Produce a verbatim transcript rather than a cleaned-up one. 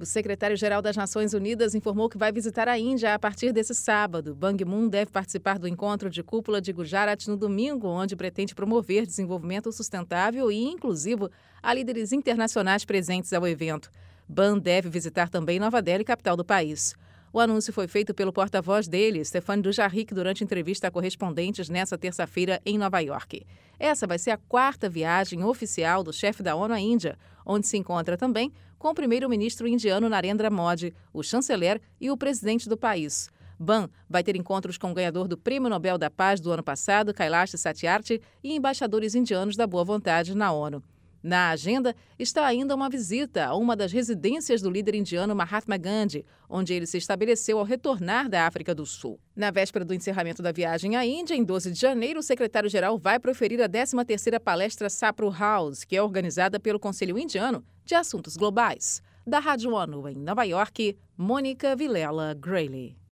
O secretário-geral das Nações Unidas informou que vai visitar a Índia a partir desse sábado. Ban Ki-moon deve participar do encontro de cúpula de Gujarat no domingo, onde pretende promover desenvolvimento sustentável e inclusivo a líderes internacionais presentes ao evento. Ban deve visitar também Nova Delhi, capital do país. O anúncio foi feito pelo porta-voz dele, Stéphane Dujarric, durante entrevista a correspondentes nesta terça-feira em Nova York. Essa vai ser a quarta viagem oficial do chefe da ONU à Índia, onde se encontra também com o primeiro-ministro indiano Narendra Modi, o chanceler e o presidente do país. Ban vai ter encontros com o ganhador do Prêmio Nobel da Paz do ano passado, Kailash Satyarthi, e embaixadores indianos da boa vontade na ONU. Na agenda está ainda uma visita a uma das residências do líder indiano Mahatma Gandhi, onde ele se estabeleceu ao retornar da África do Sul. Na véspera do encerramento da viagem à Índia, em doze de janeiro, o secretário-geral vai proferir a décima terceira palestra Sapro House, que é organizada pelo Conselho Indiano de Assuntos Globais. Da Rádio ONU em Nova York, Mônica Vilela Grayley.